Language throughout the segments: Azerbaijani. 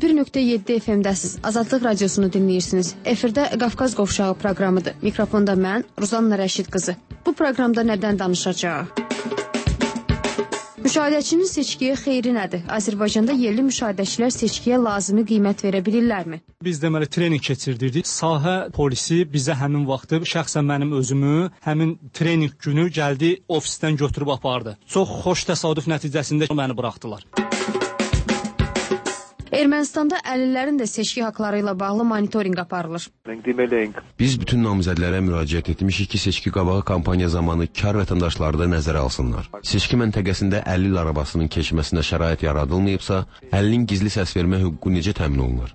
101.7 FM-dəsiz. Azadlıq radiosunu dinləyirsiniz. Efirdə Qafqaz Qovşağı proqramıdır. Mikrofonda mən, Ruzanna Rəşid qızı. Bu proqramda nədən danışacağıq? Müşahidəçinin seçkiyə xeyri nədir? Azərbaycanda yerli müşahidəçilər seçkiyə lazımi qiymət verə bilirlərmi? Biz deməli trening keçirdirdik. Sahə polisi bizə həmin vaxtı, şəxsən mənim özümü həmin trening günü gəldi ofisdən götürüb apardı. Çox xoş təsadüf nəticəsində məni buraxdılar. Ermənistanda əlillərin də seçki haqları ilə bağlı monitorinq aparılır. Biz bütün namizədlərə müraciət etmişik ki, seçki qabağı kampaniya zamanı kar vətəndaşları da nəzərə alsınlar. Seçki məntəqəsində əlil arabasının keçməsinə şərait yaradılmayıbsa, əlilin gizli səs vermə hüququ necə təmin olunur?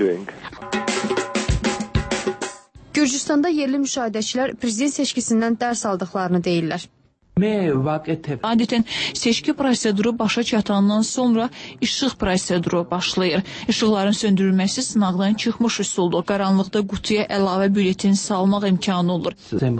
Gürcüstanda yerli müşahidəçilər prezident seçkisindən dərs aldıqlarını deyirlər. Adətən seçki proseduru başa çatandan sonra işıq proseduru başlayır. İşıqların söndürülməsi sınaqdan çıxmış üsuldur. Qaranlıqda qutuya əlavə bülletin salmaq imkanı olur.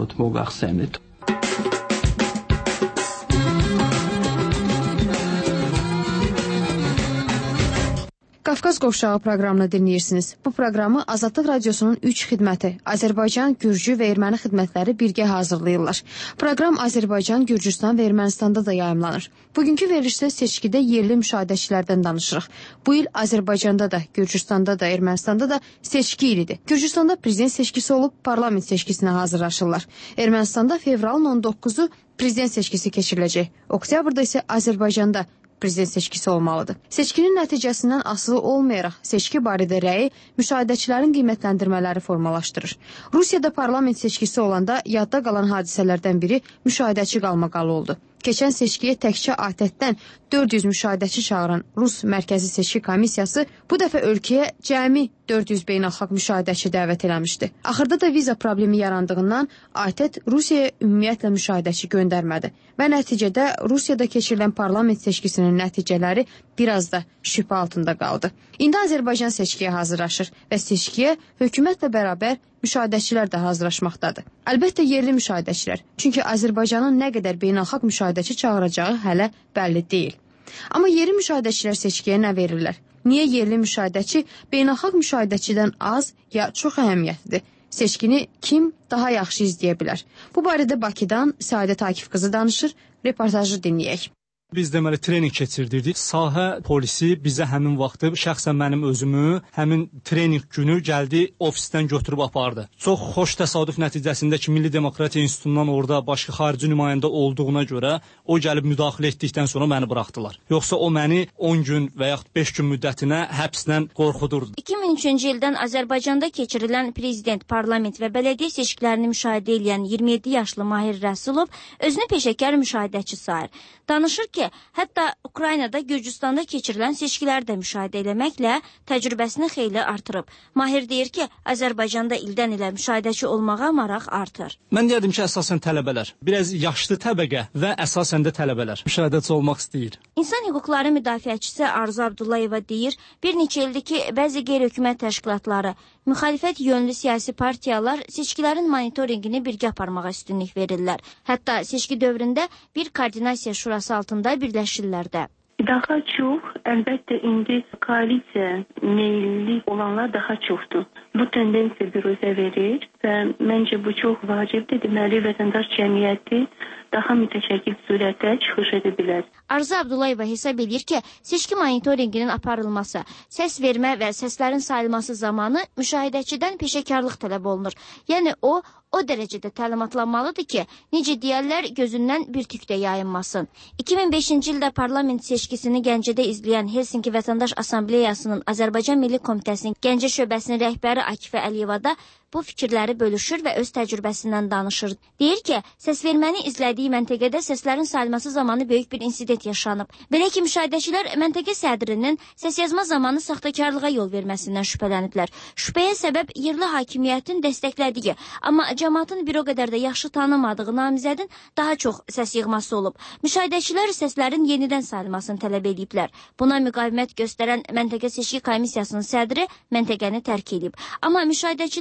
Qafqaz Qovşağı proqramını dinləyirsiniz. Bu proqramı Azadlıq Radiosunun 3 xidməti, Azərbaycan, Gürcü və Erməni xidmətləri birgə hazırlayırlar. Proqram Azərbaycan, Gürcüstan və Ermənistanda da yayımlanır. Bugünkü verilişdə seçkidə yerli müşahidəçilərdən danışırıq. Bu il Azərbaycanda da, Gürcüstanda da, Ermənistanda da seçki ilidir. Gürcüstanda prezident seçkisi olub, parlament seçkisinə hazırlaşırlar. Ermənistanda fevralın 19-u prezident seçkisi keçiriləcək. Oktyabrda isə Azərbaycanda prezident seçkisi olmalıdır. Seçkinin nəticəsindən asılı olmayaraq seçki barədə rəyi müşahidəçilərin qiymətləndirmələri formalaşdırır. Rusiyada parlament seçkisi olanda yadda qalan hadisələrdən biri müşahidəçi qalmaqalı oldu. Keçən seçkiyə təkcə ATƏT-dən 400 müşahidəçi çağıran Rus Mərkəzi Seçki Komissiyası bu dəfə ölkəyə cəmi 400 beynəlxalq müşahidəçi dəvət eləmişdi. Axırda da viza problemi yarandığından ATƏT Rusiyaya ümumiyyətlə müşahidəçi göndərmədi və nəticədə Rusiyada keçirilən parlament seçkisinin nəticələri biraz da şübhə altında qaldı. İndi Azərbaycan seçkiyə hazırlaşır və seçkiyə hökumətlə bərabər müşahidəçilər də hazırlaşmaqdadır. Əlbəttə yerli müşahidəçilər, çünki Azərbaycanın nə qədər beynəlxalq müşahidəçi çağıracağı hələ bəlli deyil. Amma yerli müşahidəçilər seçkiyə nə verirlər? Niyə yerli müşahidəçi beynəlxalq müşahidəçidən az ya çox əhəmiyyətlidir? Seçkini kim daha yaxşı izləyə bilər? Bu barədə Bakıdan Səadət Akif qızı danışır, reportajı dinləyək. Biz deməli trening keçirdirdik. Sahə polisi bizə həmin vaxtı, şəxsən mənim özümü həmin trening günü gəldi ofisdən götürüb apardı. Çox xoş təsadüf nəticəsində ki, Milli Demokratiya İnstitutundan orada başqa xarici nümayəndə olduğuna görə o gəlib müdaxilə etdikdən sonra məni buraxdılar. Yoxsa o məni 10 gün və yaxud 5 gün müddətinə həbsdən qorxudurdu. 2003-cü ildən Azərbaycanda keçirilən prezident, parlament və bələdiyyə seçkilərini müşahidə edən 27 yaşlı Mahir Rəsulov özünü peşəkar müşahidəçi sayır. Danışır ki, hətta Ukraynada, Gürcüstanda keçirilən seçkiləri də müşahidə eləməklə təcrübəsini xeyli artırıb. Mahir deyir ki, Azərbaycanda ildən ilə müşahidəçi olmağa maraq artır. Mən deyərdim ki, əsasən tələbələr, biraz yaşlı təbəqə və əsasən də tələbələr müşahidəçi olmaq istəyir. İnsan hüquqları müdafiəçisi Arzu Abdullayeva deyir, bir neçə ildir ki, bəzi qeyri-hökumət təşkilatları, müxalifət yönlü siyasi partiyalar seçkilərin monitoringini birgə aparmağa üstünlük verirlər. Hətta seçki dövründə bir koordinasiya şurası altında birləşirlər də. Daha çox, əlbəttə indi koalisiya meyilli olanlar daha çoxdur. Bu tendensiya büruzə verir və məncə bu çox vacibdir. Deməli, vətəndaş cəmiyyəti daha mütəşəkkil surətdə çıxış edə bilər. Arzu Abdullayeva hesab edir ki, seçki monitoringinin aparılması, səs vermə və səslərin sayılması zamanı müşahidəçidən peşəkarlıq tələb olunur. Yəni o dərəcədə təlimatlanmalıdır ki, necə deyərlər, gözündən bir tük də yayınmasın. 2005-ci ildə parlament seçkisini Gəncədə izləyən Helsinki Vətəndaş Assambleyasının Azərbaycan Milli Komitəsinin Gəncə şöbəsinin rəhbəri Akifə Əliyeva da bu fikirləri bölüşür və öz təcrübəsindən danışır. Deyir ki, səsverməni izlədiyi məntəqədə səslərin sayılması zamanı böyük bir insident yaşanıb. Belə ki, müşahidəçilər məntəqə sədrinin səs yazma zamanı saxtakarlığa yol verməsindən şübhələniblər. Şübhəyə səbəb yerli hakimiyyətin dəstəklədiyi, amma cəmaatın bir o qədər də yaxşı tanımadığı namizədin daha çox səs yığması olub. Müşahidəçilər səslərin yenidən sayılmasını tələb ediblər. Buna müqavimət göstərən Məntəqə Seçki Komissiyasının sədri məntəqəni tərk edib. Amma müşahidəçilər öz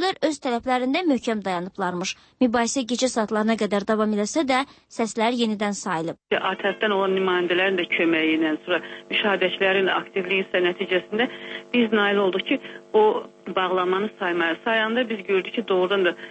tələblərində möhkəm dayanıblarmış. Mübahisə gecə saatlarına qədər davam eləsə də səslər yenidən sayılıb. ATƏV-dən olan nümayəndələrin də köməyi ilə, sonra müşahidəçilərin aktivliyi isə nəticəsində biz nail olduq ki, o bağlamanı sayanda biz gördük ki, doğrudan da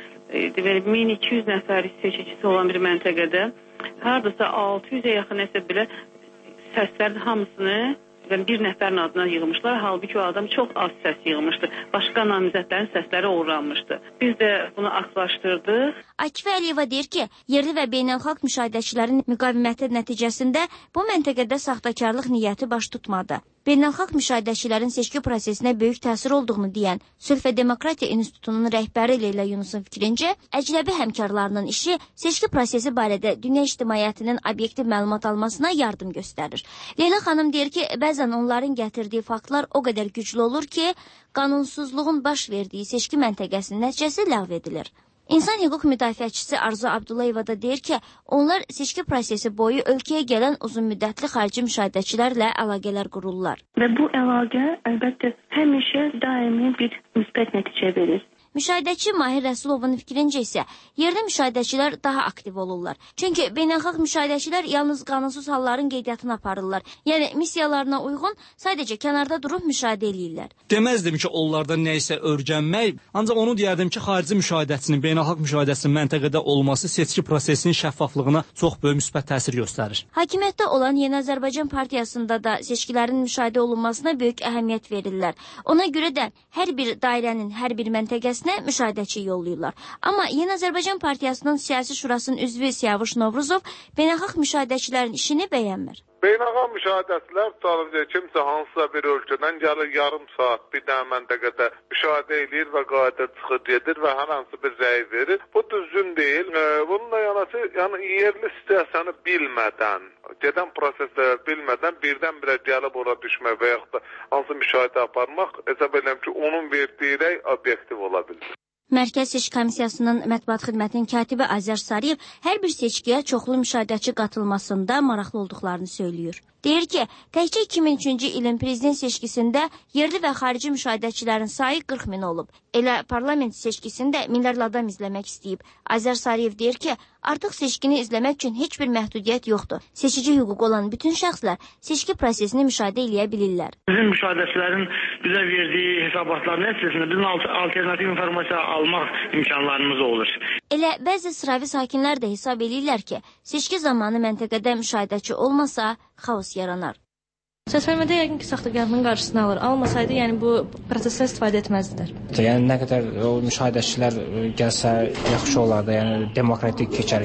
1200 nəfərlik seçicisi olan bir məntəqədə hardasa 600-ə yaxın nəsə belə səslərin hamısını bir nəfərin adına yığmışlar. Halbuki o adam çox az səs yığmışdı. Başqa namizədlərin səsləri uğranmışdı. Biz də bunu aklaşdırdıq. Akifə Əliyeva deyir ki, yerli və beynəlxalq müşahidəçilərin müqaviməti nəticəsində bu məntəqədə saxtakarlıq niyyəti baş tutmadı. Beynəlxalq müşahidəçilərin seçki prosesinə böyük təsir olduğunu deyən Sülh və Demokratiya İnstitutunun rəhbəri Leyla Yunusun fikrincə, əcnəbi həmkarlarının işi seçki prosesi barədə dünya ictimaiyyətinin obyektiv məlumat almasına yardım göstərir. Leyla xanım deyir ki, bəzən onların gətirdiyi faktlar o qədər güclü olur ki, qanunsuzluğun baş verdiyi seçki məntəqəsinin nəticəsi ləğv edilir. İnsan hüquq müdafiəçisi Arzu Abdullayeva da deyir ki, onlar seçki prosesi boyu ölkəyə gələn uzun müddətli xarici müşahidəçilərlə əlaqələr qururlar. Və bu əlaqə əlbəttə həmişə daimi bir müsbət nəticə verir. Müşahidəçi Mahir Rəsulovun fikrincə isə yerli müşahidəçilər daha aktiv olurlar. Çünki beynəlxalq müşahidəçilər yalnız qanunsuz halların qeydiyyatını aparırlar. Yəni missiyalarına uyğun sadəcə kənarda durub müşahidə eləyirlər. Deməzdim ki, onlarda nə isə öyrənmək, ancaq onu deyərdim ki, xarici müşahidəçinin, beynəlxalq müşahidəçinin məntəqədə olması seçki prosesinin şəffaflığına çox böyük müsbət təsir göstərir. Hakimiyyətdə olan Yeni Azərbaycan Partiyasında da seçkilərin müşahidə olunmasına böyük əhəmiyyət verirlər. Ona görə də hər bir dairənin, hər bir məntəqəsi müşahidəçi yollayırlar. Amma Yeni Azərbaycan Partiyasının siyasi şurasının üzvü Siyavuş Novruzov beynəlxalq müşahidəçilərin işini bəyənmir. Beynəlxalq müşahidəçilər sadəcə kimsə hansısa bir ölkədən gəlir yarım saat bir dənə məntəqədə müşahidə edir və qayıdır çıxır gedir və hər hansı bir rəy verir. Bu düzgün deyil. Bununla yanaşı, yəni yerli siyasəni bilmədən, gedən prosesləri bilmədən birdən-birə gəlib ora düşmək və yaxud da hansı müşahidə aparmaq, hesab edirəm ki, onun verdiyi rəy obyektiv ola bilər. Mərkəz Seçki Komissiyasının mətbuat xidmətinin katibi Azər Sariyev hər bir seçkiyə çoxlu müşahidəçi qatılmasında maraqlı olduqlarını söylüyor. Deyir ki, təkcə 2003-cü ilin prezident seçkisində yerli və xarici müşahidəçilərin sayı 40 min olub. Elə parlament seçkisində minlərlə adam izləmək istəyib. Azər Sariyev deyir ki, artıq seçkini izləmək üçün heç bir məhdudiyyət yoxdur. Seçici hüququ olan bütün şəxslər seçki prosesini müşahidə eləyə bilirlər. Bizim müşahidəçilərin bizə verdiyi hesabatlar nəticəsində bizim alternativ informasiya almaq imkanlarımız olur. Elə bəzi sıravi sakinlər də hesab eləyirlər ki, seçki zamanı məntəqədə müşahidəçi olmasa, xaos yaranar. Səsvermədə yəqin ki, saxtakarlığın qarşısını alır. Almasaydı, yəni bu prosesdən istifadə etməzdilər. Yəni nə qədər o müşahidəçilər gəlsə yaxşı olardı. Yəni demokratik keçər,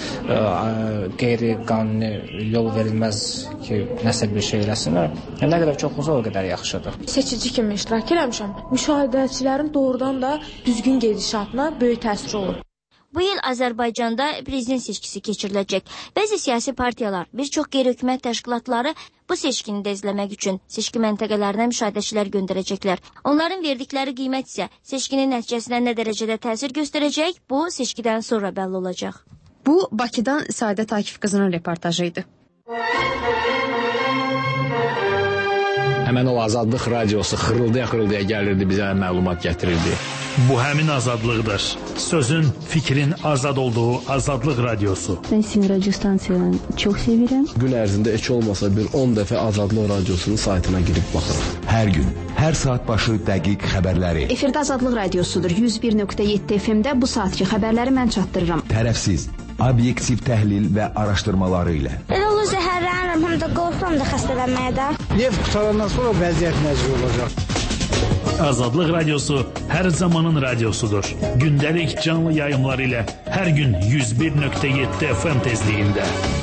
yəni qeyri-qanuni yol verilməz ki, nəsə bir şey eləsinlər. Yəni nə qədər çox olsa o qədər yaxşıdır. Seçici kimi iştirak eləmişəm. Müşahidəçilərin doğrudan da düzgün gedişatına böyük təsir olur. Bu il Azərbaycanda prezident seçkisi keçiriləcək. Bəzi siyasi partiyalar, bir çox qeyri-hökumət təşkilatları bu seçkini də izləmək üçün seçki məntəqələrinə müşahidəçilər göndərəcəklər. Onların verdikləri qiymət isə seçkinin nəticəsinə nə dərəcədə təsir göstərəcək, bu seçkidən sonra bəlli olacaq. Bu, Bakıdan Səadət Akif qızının reportajı idi. Həmən o Azadlıq radiosu xırıldaya gəlirdi, bizə məlumat gətirirdi. Bu həmin azadlıqdır. Sözün, fikrin azad olduğu Azadlıq radiosu. Ben sizin radyo stansiyonu çok sevirəm. Gün ərzində heç olmasa bir 10 dəfə Azadlıq radiosunun saytına girib baxırım. Hər gün, hər saat başı dəqiq xəbərləri. Efirdə Azadlıq radiosudur. 101.7 FM-də bu saatki xəbərləri mən çatdırıram. Tərəfsiz, obyektiv təhlil və araşdırmaları ilə. Elə olur zəhərlənirəm, həm də qorxuram da xəstələnməyə də. Neft qutarandan sonra vəziyyət necə olacaq? Azadlıq radiosu hər zamanın radiosudur. Gündəlik canlı yayımlar ilə hər gün 101.7 FM tezliyində.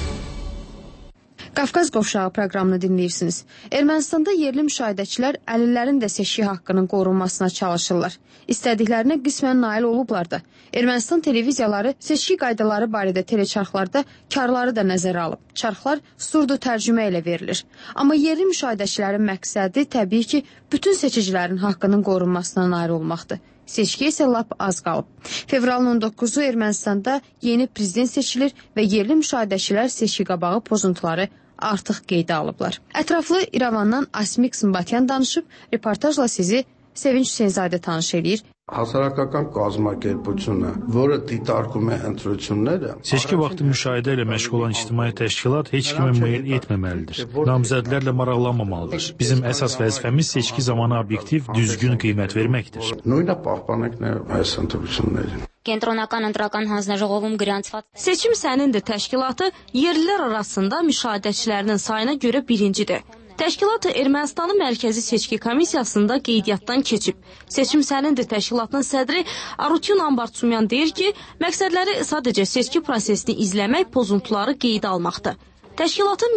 Qafqaz Qovşağı proqramını dinləyirsiniz. Ermənistanda yerli müşahidəçilər əlillərin də seçki haqqının qorunmasına çalışırlar. İstədiklərinə qismən nail olublar da. Ermənistan televiziyaları seçki qaydaları barədə teleçarxlarda karları da nəzərə alıb. Çarxlar surdu tərcümə ilə verilir. Amma yerli müşahidəçilərin məqsədi təbii ki, bütün seçicilərin haqqının qorunmasına nail olmaqdır. Seçki isə lap az qalıb. Fevralın 19-u Ermənistanda yeni prezident seçilir və yerli müşahidəçilər seçki qabağı pozuntuları artıq qeydə alıblar. Ətraflı İrəvandan Asmik Zımbatyan danışıb, reportajla sizi Sevinç Hüseynzadə tanış eləyir. Հասարակական կազմակերպությունը, որը դիտարկում է ընտրությունները, seçki vaxtı müşahidə ilə məşğul olan ictimai təşkilat heç kimi müəyyən etməməlidir. Namizədlərlə maraqlanmamalıdır. Bizim əsas vəzifəmiz seçki zamanı obyektiv, düzgün qiymət verməkdir. Նույնը պահպանենք նաև այս ընտրություններին. Կենտրոնական ընտրական հանձնաժողովում գրանցված Seçim sənindir təşkilatı yerlilər arasında müşahidəçilərinin sayına görə birincidir. Təşkilat Ermənistanın Mərkəzi Seçki Komissiyasında qeydiyyatdan keçib. Seçim sənindir təşkilatının sədri Arutun Ambartsumyan deyir ki, məqsədləri sadəcə seçki prosesini izləmək, pozuntuları qeydə almaqdır. Təşkilatın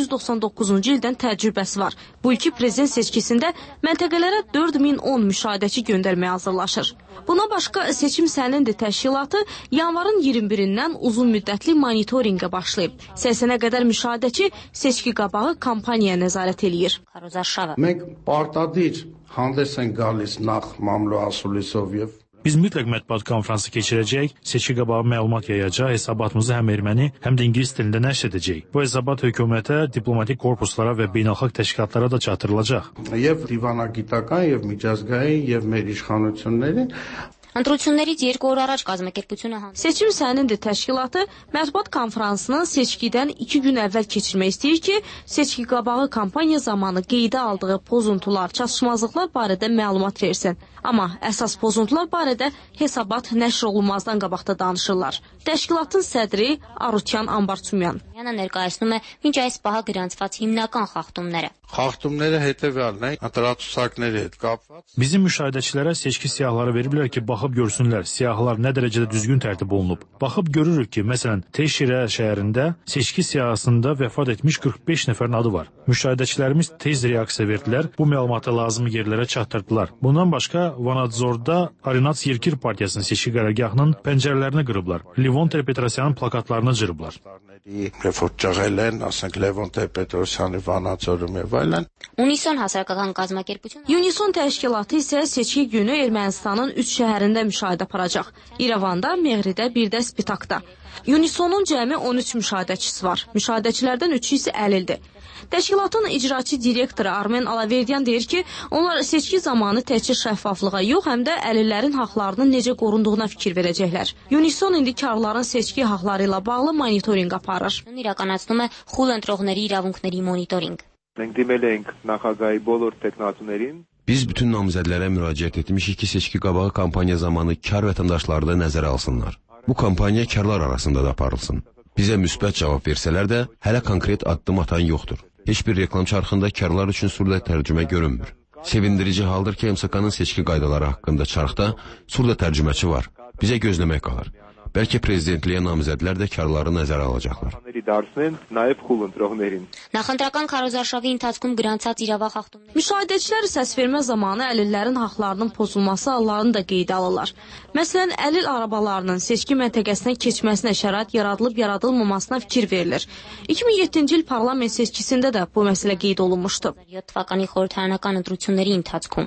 1999-cu ildən təcrübəsi var. Bu ilki prezident seçkisində məntəqələrə 4010 müşahidəçi göndərməyə hazırlaşır. Buna başqa Seçim sənindir təşkilatı yanvarın 21-dən uzun müddətli monitorinqə başlayıb. 80-ə qədər müşahidəçi seçki qabağı kampaniyaya nəzarət eləyir. Մենք պարտադիր հանդես են գալիս նախ մամլո ասուլիսով եւ Biz mütləq mətbuat konfransı keçirəcək, seçki qabağı məlumat yayacaq, hesabatımızı həm erməni, həm də ingilis dilində nəşr edəcək. Bu hesabat hökumətə, diplomatik korpuslara və beynəlxalq təşkilatlara da çatdırılacaq. Եվ դիվանագիտական եւ միջազգային եւ մեր իշխանություններին Ընտրություններից 2 օր առաջ կազմակերպությունը Seçim sənindir təşkilatı mətbuat konfransını seçkidən 2 gün əvvəl keçirmək istəyir ki, seçki qabağı kampaniya zamanı qeydə aldığı pozuntular, çatışmazlıqlar barədə məlumat versin. Amma əsas pozuntular barədə hesabat nəşr olunmazdan qabaqda danışırlar. Təşkilatın sədri Arutyan Ambartsumyan. Յանը ներկայացնում է մինչ այս պահը գրանցված հիմնական խախտումները. Խախտումները հետևյալն է, ընտրացուցակների հետ կապված. Bizim müşahidəçilərə seçki siyahıları veriblər ki, baxıb görsünlər, siyahılar nə dərəcədə düzgün tərtib olunub. Baxıb görürük ki, məsələn, Teşirə şəhərində seçki siyahısında vəfat etmiş 45 nəfərin adı var. Müşahidəçilərimiz tez reaksiya verdilər, bu məlumatı lazım yerlərə çatdırdılar. Bundan başqa Vanadzorda Arinats Yerkir partiyasının seçki qərargahının pəncərələrini qırıblar. Levon Petrosyanın plakatlarını cırıblar. Unison հասարակական կազմակերպությունը Unison təşkilatı isə seçki günü Ermənistanın 3 şəhərində müşahidə aparacaq. İrəvanda, Meğridə, bir də Spitakda. Unisonun cəmi 13 müşahidəçisi var. Müşahidəçilərdən 3-ü isə əlildir. Təşkilatın icraçı direktoru Armen Alaverdyan deyir ki, onlar seçki zamanı təkcə şəffaflığa yox, həm də əlillərin haqlarının necə qorunduğuna fikir verəcəklər. Unison indi karların seçki haqları ilə bağlı monitorinq aparır. իրականացնում է խուլ ընտրողների իրավունքների մոնիտորինգ. Մենք դիմել ենք նախագահի բոլոր տեխնատուներին. Biz bütün namizədlərə müraciət etmişik ki, seçki qabağı kampaniya zamanı kar vətəndaşları da nəzərə alsınlar. Bu kampaniya karlar arasında da aparılsın. Bizə müsbət cavab versələr də hələ konkret addım atan yoxdur. Heç bir reklam çarxında karlar üçün surda tərcümə görünmür. Sevindirici haldır ki, MSK-nın seçki qaydaları haqqında çarxda surda tərcüməçi var. Bizə gözləmək qalır. Bəlkə prezidentliyə namizədlər də karları nəzərə alacaqlar. Նախընտրական քարոզարշավի ընթացքում գրանցած իրավախախտումներ Müşahidəçilər səs vermə zamanı əlillərin haqlarının pozulması hallarını da qeydə alırlar. Məsələn, əlil arabalarının seçki məntəqəsinə keçməsinə şərait yaradılıb-yaradılmamasına fikir verilir. 2007-ci il parlament seçkisində də bu məsələ qeyd olunmuşdu. 7 թվականի խորհրդարանական ընտրությունների ընթացքում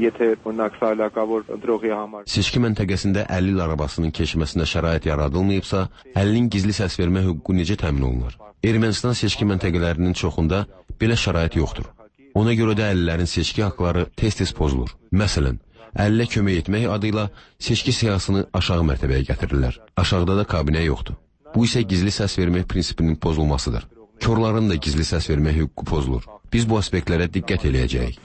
Seçki məntəqəsində əlil arabasının keçməsinə şərait yaradılmayıbsa, əlilin gizli səs vermə hüququ necə təmin olunur? Ermənistan seçki məntəqələrinin çoxunda belə şərait yoxdur. Ona görə də əlillərin seçki haqları tez-tez pozulur. Məsələn, əlilə kömək etmək adıyla seçki siyasını aşağı mərtəbəyə gətirirlər. Aşağıda da kabinə yoxdur. Bu isə gizli səs vermək prinsipinin pozulmasıdır. Körlərin də gizli səs vermək hüququ pozulur. Biz bu aspektlərə diqqət eləyəcəyik.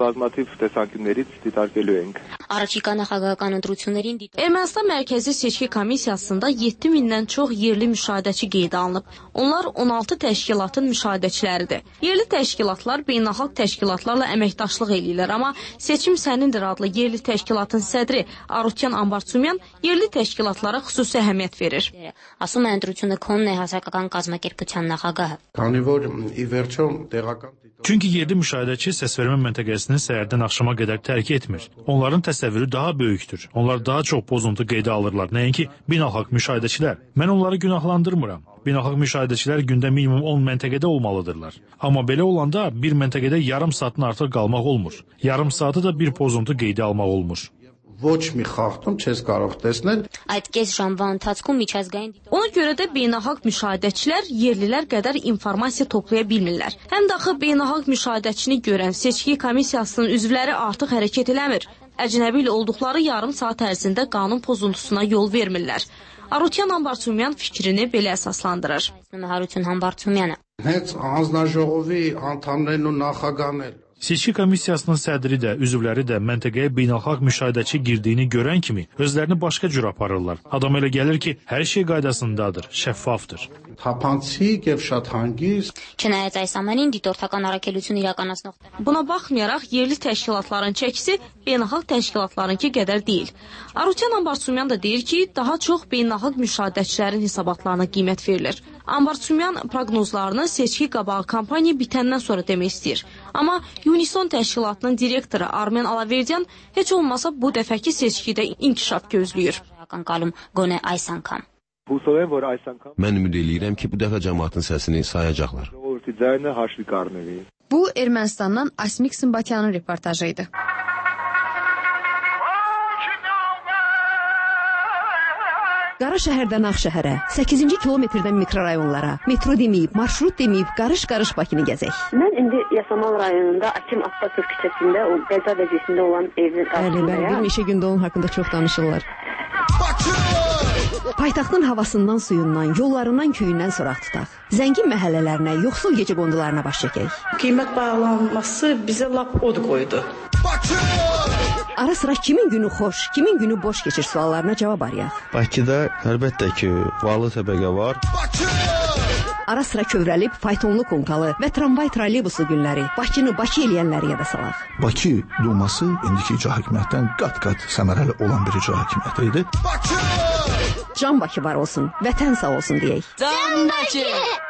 Առաջիկա նախագահական ընտրություններին Ermənistan Mərkəzi Seçki Komissiyasında 7000-dən çox yerli müşahidəçi qeydə alınıb. Onlar 16 təşkilatın müşahidəçiləridir. Yerli təşkilatlar beynəlxalq təşkilatlarla əməkdaşlıq eləyirlər, amma Seçim sənindir adlı yerli təşkilatın sədri Arutyan Ambartsumyan yerli təşkilatlara xüsusi əhəmiyyət verir. Ասում է ընտրությունը քոնն է հասարակական կազմակերպության նախագահը. Çünki yerli müşahidəçi səsvermə məntəqəsini səhərdən axşama qədər tərk etmir. Onların təsəvvürü daha böyükdür. Onlar daha çox pozuntu qeydə alırlar, nəinki beynəlxalq müşahidəçilər. Mən onları günahlandırmıram. Beynəlxalq müşahidəçilər gündə minimum 10 məntəqədə olmalıdırlar. Amma belə olanda bir məntəqədə yarım saatdan artıq qalmaq olmur. Yarım saatı da bir pozuntu qeydə almaq olmur. Ոչ մի խախտում չես կարող տեսնել. Այդ կես ժամվա ընթացքում միջազգային Ona görə də beynəlxalq müşahidəçilər yerlilər qədər informasiya toplaya bilmirlər. Həm də axı beynəlxalq müşahidəçini görən seçki komissiyasının üzvləri artıq hərəkət eləmir. əcnəbi ilə olduqları yarım saat ərzində qanun pozuntusuna yol vermirlər. Arutyan Hambartsumyan fikrini belə əsaslandırır. Հենց հանձնաժողովի անդամներն ու նախագահն էլ Seçki komissiyasının sədri də, üzvləri də məntəqəyə beynəlxalq müşahidəçi girdiyini görən kimi özlərini başqa cür aparırlar. Adam elə gəlir ki, hər şey qaydasındadır, şəffafdır. Թափանցիկ եւ շատ հանգիստ Չնայած այս ամենին դիտորդական առաքելություն իրականացնող Buna baxmayaraq yerli təşkilatların çəkisi beynəlxalq təşkilatlarınki qədər deyil. Arutyan Hambartsumyan da deyir ki, daha çox beynəlxalq müşahidəçilərin hesabatlarına qiymət verilir. Hambartsumyan proqnozlarını seçki qabağı kampaniya bitəndən sonra demək istəyir. Amma Unison təşkilatının direktoru Armen Alaverdiyan heç olmasa bu dəfəki seçkidə inkişaf gözləyir. Mən ümid eləyirəm ki, bu dəfə cəmaatın səsini sayacaqlar. Bu, Ermənistandan Asmik Sımbatyanın reportajı idi. Qara şəhərdən Ağşəhərə, 8-ci kilometrdən mikrorayonlara, metro deməyib, marşrut deməyib, qarış-qarış Bakını gəzək. Mən indi Yasamal rayonunda Akim Abbasov küçəsində, o Qəza vəziyyətində olan evin qarşısındayam. Bir neçə gündə onun haqqında çox danışırlar. Paytaxtın havasından, suyundan, yollarından, köyündən soraq tutaq. Zəngin məhəllələrinə, yoxsul gecə qondularına baş çəkək. Qiymət bağlanması bizə lap od qoydu. Ara sıra kimin günü xoş, kimin günü boş keçir suallarına cavab arayaq. Bakıda əlbəttə ki, varlı təbəqə var. Ara sıra kövrəlib faytonlu konkalı və tramvay troleybusu günləri Bakını Bakı eləyənləri yada salaq. Bakı Duması indiki icra hakimiyyətdən qat-qat səmərəli olan bir icra hakimiyyəti idi. Can Bakı var olsun, vətən sağ olsun deyək. Can Bakı!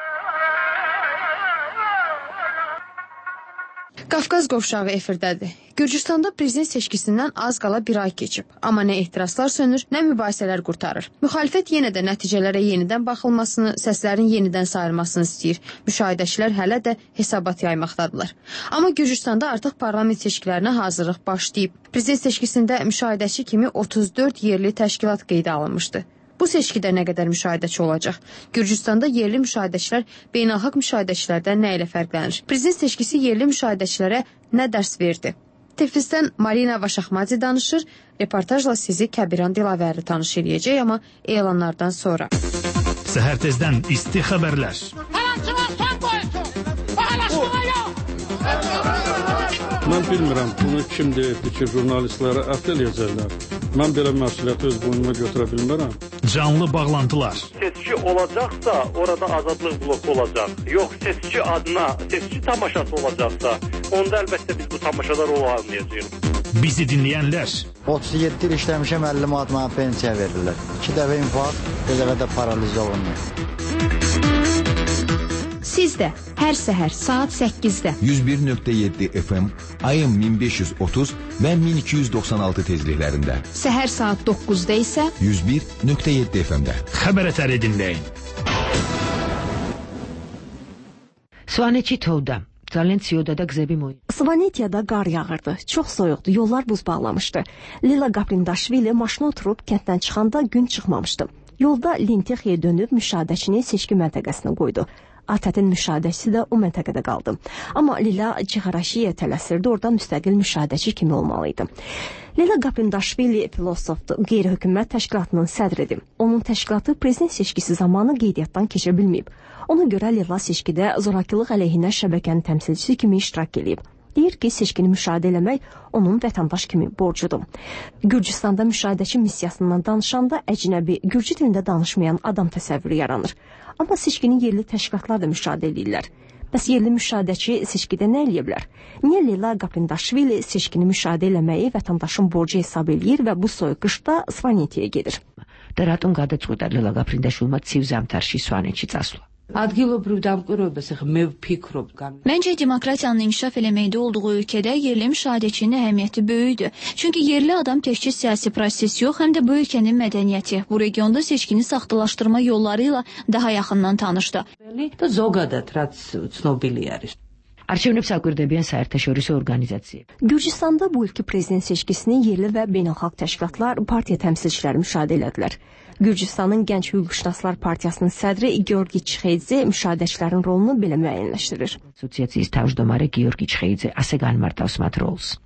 Qafqaz qovşağı efirdədir. Gürcüstanda prezident seçkisindən az qala bir ay keçib. Amma nə etirazlar sönür, nə mübahisələr qurtarır. Müxalifət yenə də nəticələrə yenidən baxılmasını, səslərin yenidən sayılmasını istəyir. Müşahidəçilər hələ də hesabat yaymaqdadırlar. Amma Gürcüstanda artıq parlament seçkilərinə hazırlıq başlayıb. Prezident seçkisində müşahidəçi kimi 34 yerli təşkilat qeydə alınmışdı. Bu seçkidə nə qədər müşahidəçi olacaq? Gürcüstanda yerli müşahidəçilər beynəlxalq müşahidəçilərdən nə ilə fərqlənir? Prezident seçkisi yerli müşahidəçilərə nə dərs verdi? Tiflisdən Marina Vaşaxmadze danışır. Reportajla sizi Kəbiran Dilavəri tanış eləyəcək, amma elanlardan sonra. Səhər tezdən isti xəbərlər. Mən bilmirəm, bunu kim deyirdi ki, jurnalistlərə ət eləyəcəklər. Mən belə məsuliyyəti öz boynuma götürə bilmərəm. Canlı bağlantılar. Seçki olacaqsa, orada azadlıq bloku olacaq. Yox, seçki adına, seçki tamaşası olacaqsa, onda əlbəttə biz bu tamaşada rol almayacağıq. Bizi dinləyənlər. 37 il işləmişəm, 50 manat mənə pensiya verirlər. 2 dəfə infarkt, bir dəfə də paraliza olunur. Siz də hər səhər saat 8-də 101.7 FM, ayın 1530 və 1296 tezliklərində. Səhər saat 9-da isə 101.7 FM-də. Xəbər ətəri dinləyin. Svanetçitovda, Zalentsiyodada qzəbi moy. Svanetiyada qar yağırdı. Çox soyuqdu. Yollar buz bağlamışdı. Lila Qaprindaşvili maşına oturub kənddən çıxanda gün çıxmamışdı. Yolda Lentexiyə dönüb müşahidəçini seçki məntəqəsinə qoydu. ATƏT-in müşahidəçisi də o məntəqədə qaldı. Amma Lila Cixaraşiyə tələsirdi, orada müstəqil müşahidəçi kimi olmalıydı. Lila Qaprindaşvili filosofdur, qeyri-hökumət təşkilatının sədridir. Onun təşkilatı prezident seçkisi zamanı qeydiyyatdan keçə bilməyib. Ona görə Lila seçkidə zorakılıq əleyhinə şəbəkənin təmsilçisi kimi iştirak edib. Deyir ki, seçkini müşahidə eləmək onun vətəndaş kimi borcudur. Gürcüstanda müşahidəçi missiyasından danışanda əcnəbi, gürcü dilində danışmayan adam təsəvvürü yaranır. Amma seçkini yerli təşkilatlar da müşahidə edirlər. Bəs yerli müşahidəçi seçkidə nə eləyə bilər? Niyə Lila Qaprindaşvili seçkini müşahidə eləməyi vətəndaşın borcu hesab eləyir və bu soyuq qışda Svanetiyaya gedir? და რატომ გადაწყვეტა ლელა გაფრინდაშვილმა ცივ ზამთარში სვანეთში წასვლა? ადგილობრივ დამკვირვებას ახლა მე ვფიქრობ. Məncə demokratiyanın inkişaf eləməkdə olduğu ölkədə yerli müşahidəçinin əhəmiyyəti böyükdür. Çünki yerli adam təkcə siyasi proses yox, həm də bu ölkənin mədəniyyəti, bu regionda seçkini saxtalaşdırma yolları ilə daha yaxından tanışdı. და ზოგადად რაც ცნობილი არის. არჩევნებს აკვირდებიან საერთაშორისო ორგანიზაციები. Gürcüstanda bu ilki prezident seçkisini yerli və beynəlxalq təşkilatlar, partiya təmsilçiləri müşahidə elədilər. Gürcüstanın Gənc Hüquqşünaslar Partiyasının sədri Georgi Çxeydze müşahidəçilərin rolunu belə müəyyənləşdirir. Asosiasiyasიის თავმჯდომარე გიორგი ჩხეიძე ასე განმარტავს მათ როლს.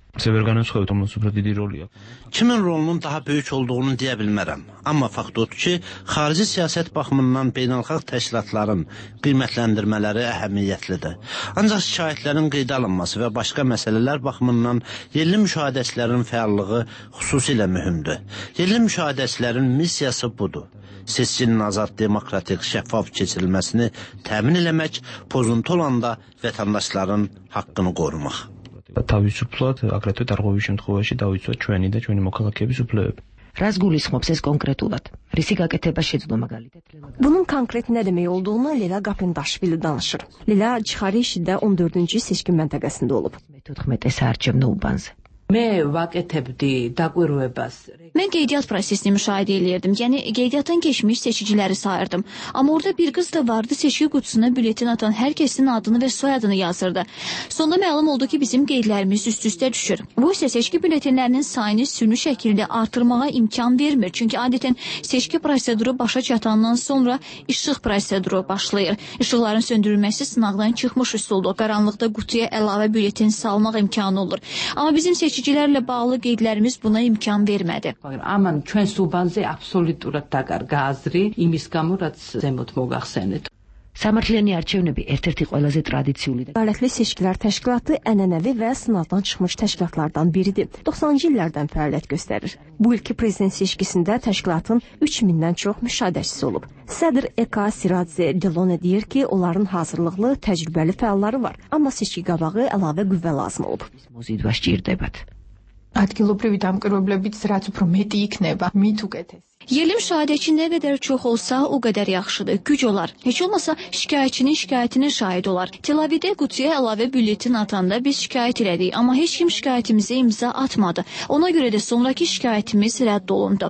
Kimin rolunun daha böyük olduğunu deyə bilmərəm. Amma fakt odur ki, xarici siyasət baxımından beynəlxalq təşkilatların qiymətləndirmələri əhəmiyyətlidir. Ancaq şikayətlərin qeydə alınması və başqa məsələlər baxımından yerli müşahidəçilərin fəallığı xüsusilə mühümdür. Yerli müşahidəçilərin missiyası budur. Seçkinin azad, demokratik, şəffaf keçirilməsini təmin eləmək, pozuntu olanda vətəndaşların haqqını qorumaq. თავისუფლად, აგრეთვე დარღვევის შემთხვევაში დავიცვა ჩვენი და ჩვენი მოქალაქეების უფლებები. რას გულისხმობს ეს კონკრეტულად? რისი გაკეთება შეძლო მაგალითად? Bunun konkret nə demək olduğunu Leyla Qaprindaşvili danışır. Leyla Cixarişdə 14-cü seçki məntəqəsində olub. 14 საარჩევნო უბანზე. მე ვაკეთებდი დაკვირვებას. Mən qeydiyyat prosesini müşahidə eləyirdim. Yəni qeydiyyatdan keçmiş seçiciləri sayırdım. Amma orada bir qız da vardı, seçki qutusuna bülletin atan hər kəsin adını və soyadını yazırdı. Sonda məlum oldu ki, bizim qeydlərimiz üst-üstə düşür. Bu isə seçki bülletinlərinin sayını süni şəkildə artırmağa imkan vermir. Çünki adətən seçki proseduru başa çatandan sonra işıq proseduru başlayır. İşıqların söndürülməsi sınaqdan çıxmış üsuldur. Qaranlıqda qutuya əlavə bülletin salmaq imkanı olur. Amma bizim seçicilərlə bağlı qeydlərimiz buna imkan vermədi. ამან ჩვენს უბანზე აბსოლუტურად დაკარგა აზრი იმის გამო, რაც ზემოთ მოგახსენეთ. სამართლიანი არჩევნები ერთ-ერთი ყველაზე ტრადიციული და Ədalətli Seçkilər Təşkilatı ənənəvi və sınavdan çıxmış təşkilatlardan biridir. 90-cı illərdən fəaliyyət göstərir. Bu ilki prezident seçkisində təşkilatın 3000-dən çox müşahidəçisi olub. Sədr Eka Siradze Delone deyir ki, onların hazırlıqlı, təcrübəli fəalları var, amma seçki qabağı əlavə qüvvə lazım olub. მოზიდვა სჭირდებათ. ადგილობრივი დამკვირვებლებიც რაც უფრო მეტი იქნება, მით უკეთესი. Yerli müşahidəçi nə qədər çox olsa, o qədər yaxşıdır. Güc olar. Heç olmasa şikayətçinin şikayətinin şahid olar. Tel Avivdə qutuya əlavə bülletin atanda biz şikayət elədik, amma heç kim şikayətimizə imza atmadı. Ona görə də sonraki şikayətimiz rədd olundu.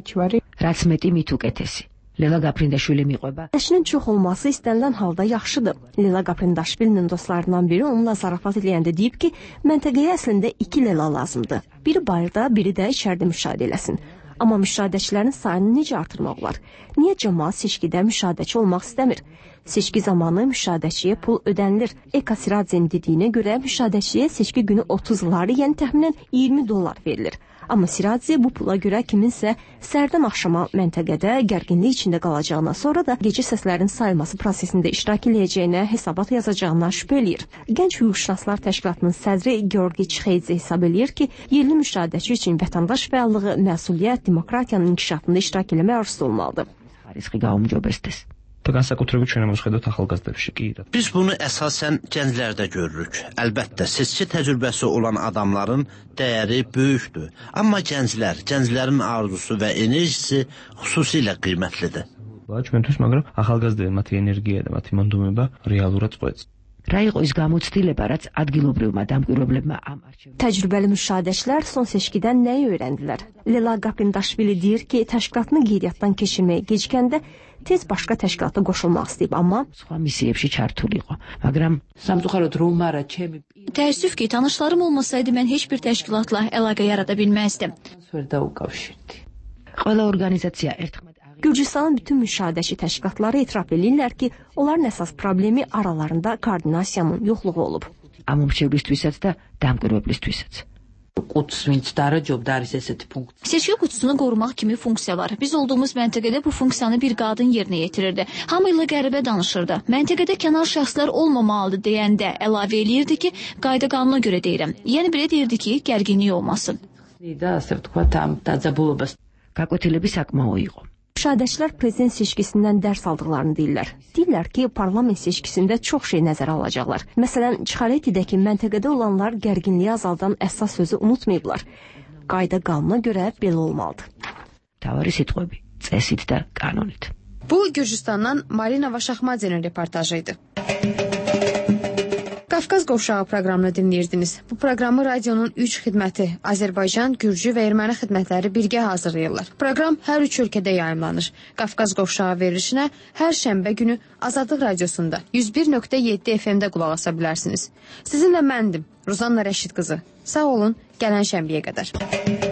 რაც მეტი მით უკეთესი. Leyla Qaprindaşvili მიყვება. Təşkilin çox olması istənilən halda yaxşıdır. Leyla Qaprindaşvilinin dostlarından biri onunla zarafat eləyəndə deyib ki, məntəqəyə əslində 2 Leyla lazımdır. Biri bayırda, biri də içəridə müşahidə eləsin. Amma müşahidəçilərin sayını necə artırmaq olar? Niyə cəmaət seçkidə müşahidəçi olmaq istəmir? Seçki zamanı müşahidəçiyə pul ödənilir. Eka Siradze'nin dediyinə görə müşahidəçiyə seçki günü 30 lari, yəni təxminən 20 dollar verilir. Amma Siradze bu pula görə kiminsə səhərdən axşama məntəqədə gərginlik içində qalacağına, sonra da gecə səslərin sayılması prosesində iştirak edəcəyinə, hesabat yazacağına şübhə eləyir. Gənc Hüquqşünaslar Təşkilatının sədri Georgi Çixeydze hesab eləyir ki, yerli müşahidəçi üçün vətəndaş fəallığı, məsuliyyət, demokratiyanın inkişafında iştirak eləmək arzusu olmalıdır. ხარისხი გაუმჯობესდეს. და განსაკუთრებით ჩვენ ამოხედოთ ახალგაზრდებში კი. Biz bunu əsasən gənclərdə görürük. Əlbəttə, seçki təcrübəsi olan adamların dəyəri böyükdür. Amma gənclərin arzusu və enerjisi xüsusilə qiymətlidir. ჩვენთვის, მაგრამ ახალგაზრდები მათი ენერგია და მათი მონდომება რეალურად წყვეტს. რა იყო ის გამოცდილება, რაც ადგილობრივმა დამკვირვებლებმა ამ Təcrübəli müşahidəçilər son seçkidən nəyi öyrəndilər? Leyla Qaprindaşvili deyir ki, təşkilatını qeydiyyatdan keçirməyə gecikəndə tez başqa təşkilata qoşulmaq istəyib, amma სხვა მისიებში ჩართული იყო, მაგრამ სამწუხაროდ რომ არა ჩემი Təəssüf ki, tanışlarım olmasaydı mən heç bir təşkilatla əlaqə yarada bilməzdim. ვერ დაუკავშირდი. ყველა ორგანიზაცია ერთხმად Gürcüstanın bütün müşahidəçi təşkilatları etiraf edirlər ki, onların əsas problemi aralarında koordinasiyanın yoxluğu olub. ამ მომრჩევლისთვისაც და დამკვირვებლისთვისაც. ყუთს ვინც დარაჯობდა არის ესეთი ფუნქცია. Seçki qutusunu qorumaq kimi funksiya var. Biz olduğumuz məntəqədə bu funksiyanı bir qadın yerinə yetirirdi. Hamı ilə qəribə danışırdı. Məntəqədə kənar şəxslər olmamalıdır deyəndə əlavə eləyirdi ki, qayda qanuna görə deyirəm. Yəni belə deyirdi ki, gərginlik olmasın. და ასე ვთქვათ ამ დაძაბულობას გაკვეთილები საკმაო იყო. Müşahidəçilər prezident seçkisindən dərs aldıqlarını deyirlər. Deyirlər ki, parlament seçkisində çox şey nəzərə alacaqlar. Məsələn, Çixaretidəki məntəqədə olanlar gərginliyi azaldan əsas sözü unutmayıblar. Qayda qanuna görə belə olmalıdır. Თავარი სიტყვები, წესით და კანონით. Bu Gürcüstandan Marina Vaşaxmadzenin reportajıydı. Qafqaz Qovşağı proqramını dinləyirdiniz. Bu proqramı radionun 3 xidməti Azərbaycan, Gürcü və Erməni xidmətləri birgə hazırlayırlar. Proqram hər 3 ölkədə yayımlanır. Qafqaz Qovşağı verilişinə hər şənbə günü Azadlıq Radiosunda 101.7 FM-də qulaq asa bilərsiniz. Sizinlə məndim, Ruzanna Rəşid qızı. Sağ olun, gələn şənbəyə qədər.